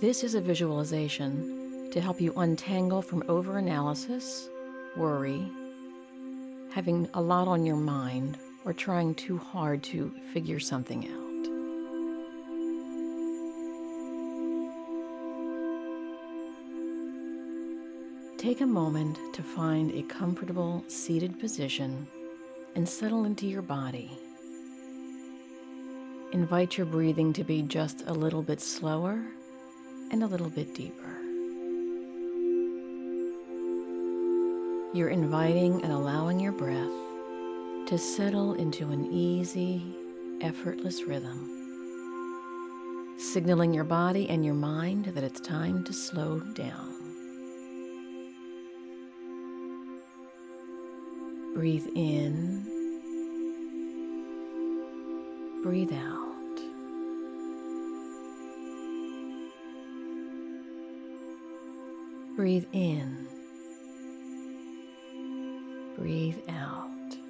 This is a visualization to help you untangle from overanalysis, worry, having a lot on your mind, or trying too hard to figure something out. Take a moment to find a comfortable seated position and settle into your body. Invite your breathing to be just a little bit slower and a little bit deeper. You're inviting and allowing your breath to settle into an easy, effortless rhythm, signaling your body and your mind that it's time to slow down. Breathe in, breathe out. Breathe in, breathe out.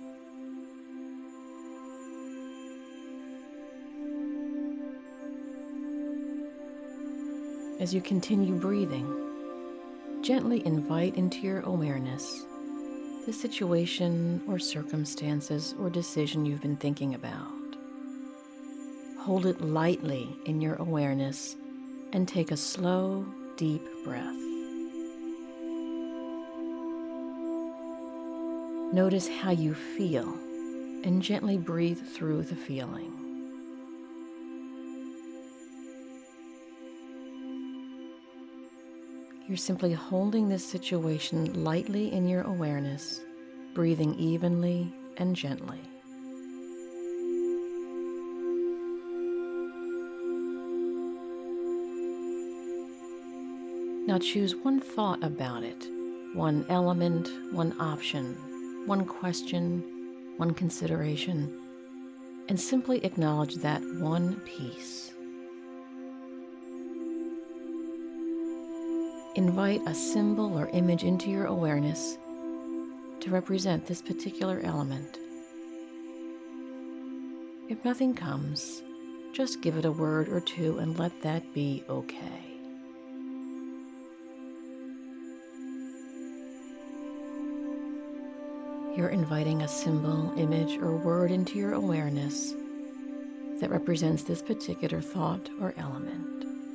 As you continue breathing, gently invite into your awareness the situation or circumstances or decision you've been thinking about. Hold it lightly in your awareness and take a slow, deep breath. Notice how you feel and gently breathe through the feeling. You're simply holding this situation lightly in your awareness, breathing evenly and gently. Now choose one thought about it, one element, one option, one question, one consideration, and simply acknowledge that one piece. Invite a symbol or image into your awareness to represent this particular element. If nothing comes, just give it a word or two and let that be okay. You're inviting a symbol, image, or word into your awareness that represents this particular thought or element.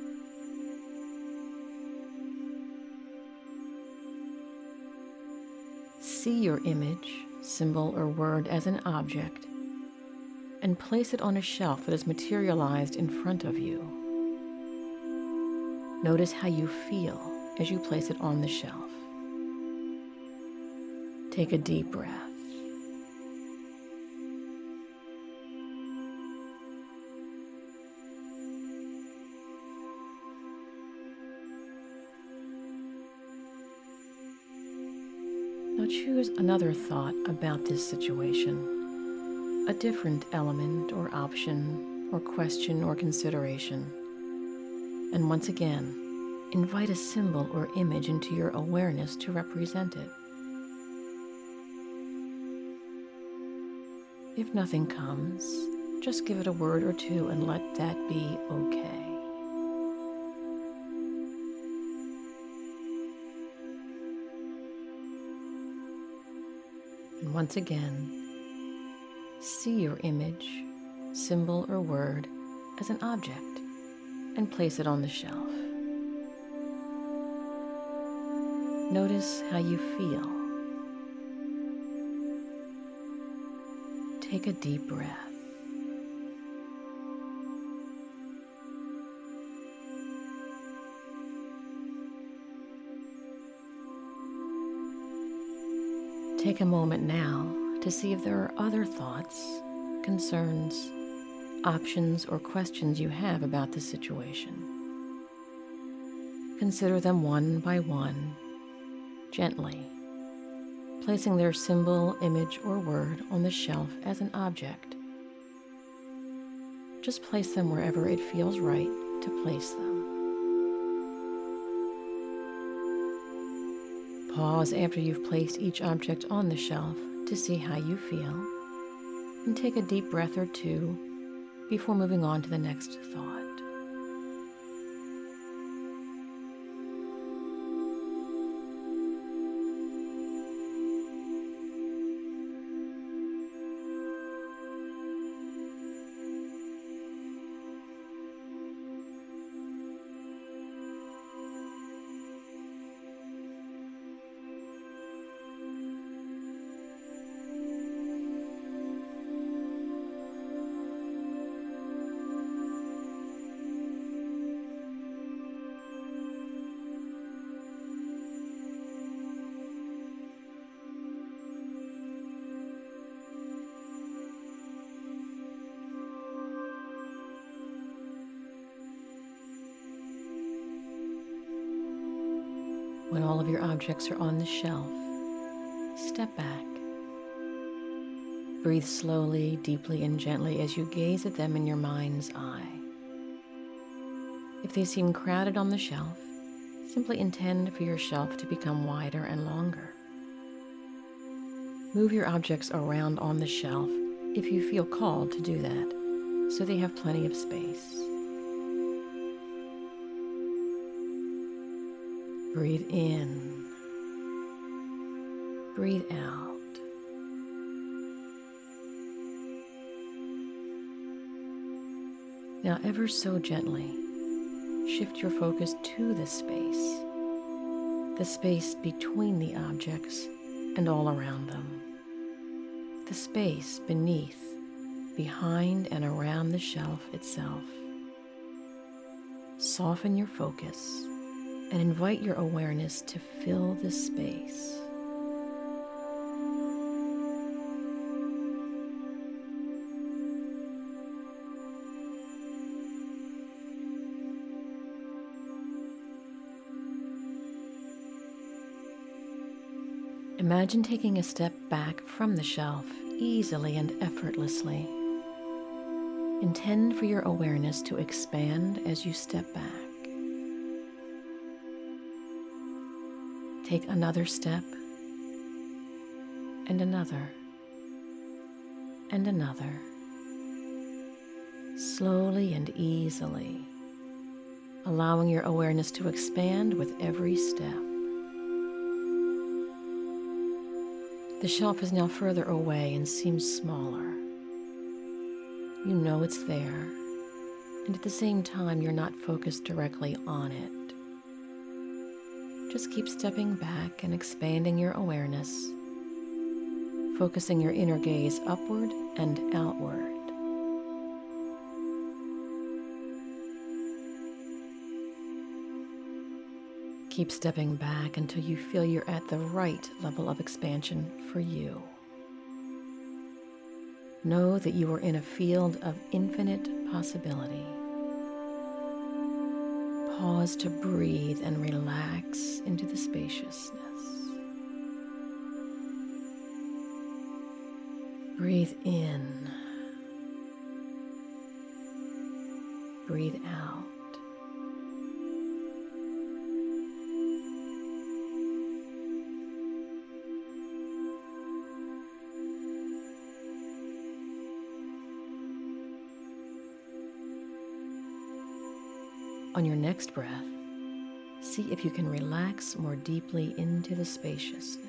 See your image, symbol, or word as an object and place it on a shelf that is materialized in front of you. Notice how you feel as you place it on the shelf. Take a deep breath. Now choose another thought about this situation, a different element or option or question or consideration. And once again, invite a symbol or image into your awareness to represent it. If nothing comes, just give it a word or two and let that be okay. And once again, see your image, symbol, or word as an object and place it on the shelf. Notice how you feel. Take a deep breath. Take a moment now to see if there are other thoughts, concerns, options, or questions you have about the situation. Consider them one by one, gently, placing their symbol, image, or word on the shelf as an object. Just place them wherever it feels right to place them. Pause after you've placed each object on the shelf to see how you feel, and take a deep breath or two before moving on to the next thought. When all of your objects are on the shelf, step back. Breathe slowly, deeply, and gently as you gaze at them in your mind's eye. If they seem crowded on the shelf, simply intend for your shelf to become wider and longer. Move your objects around on the shelf if you feel called to do that, so they have plenty of space. Breathe in. Breathe out. Now, ever so gently, shift your focus to the space between the objects and all around them, the space beneath, behind, and around the shelf itself. Soften your focus and invite your awareness to fill the space. Imagine taking a step back from the shelf easily and effortlessly. Intend for your awareness to expand as you step back. Take another step, and another, and another, slowly and easily, allowing your awareness to expand with every step. The shelf is now further away and seems smaller. You know it's there, and at the same time, you're not focused directly on it. Just keep stepping back and expanding your awareness, focusing your inner gaze upward and outward. Keep stepping back until you feel you're at the right level of expansion for you. Know that you are in a field of infinite possibility. Pause to breathe and relax into the spaciousness. Breathe in. Breathe out. On your next breath, see if you can relax more deeply into the spaciousness.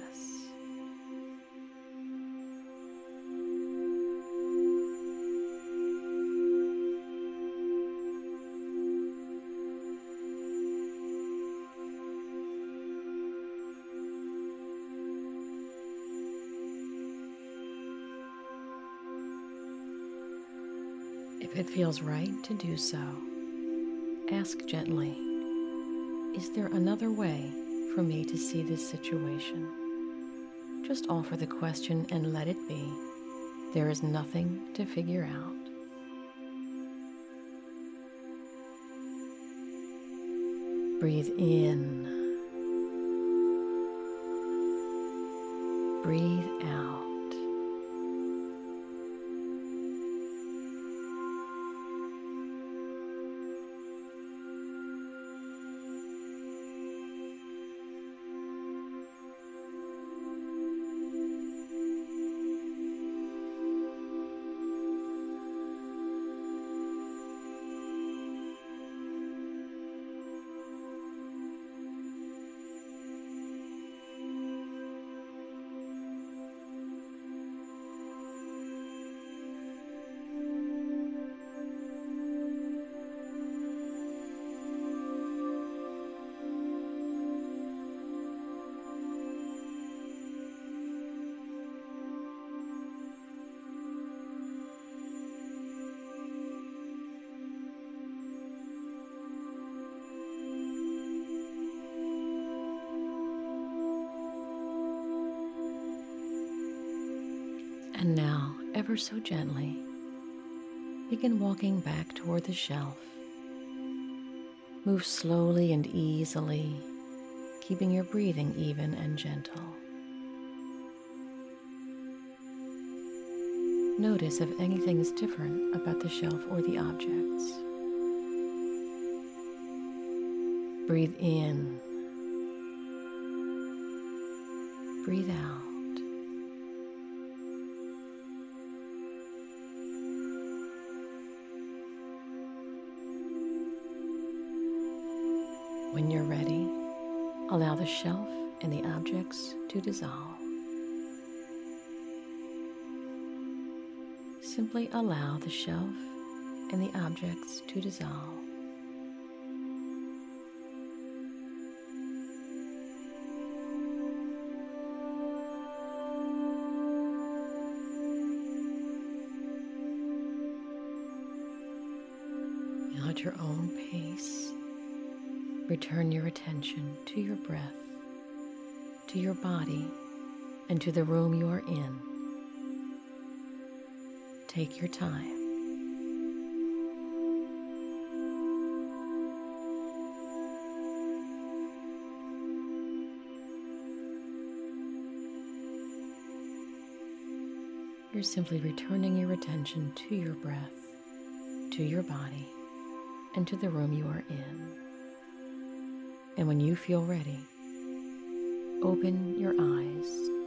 If it feels right to do so, ask gently, is there another way for me to see this situation? Just offer the question and let it be. There is nothing to figure out. Breathe in. Breathe out. And now, ever so gently, begin walking back toward the shelf. Move slowly and easily, keeping your breathing even and gentle. Notice if anything is different about the shelf or the objects. Breathe in. Breathe out. When you're ready, allow the shelf and the objects to dissolve. Simply allow the shelf and the objects to dissolve. Now at your own pace, return your attention to your breath, to your body, and to the room you are in. Take your time. You're simply returning your attention to your breath, to your body, and to the room you are in. And when you feel ready, open your eyes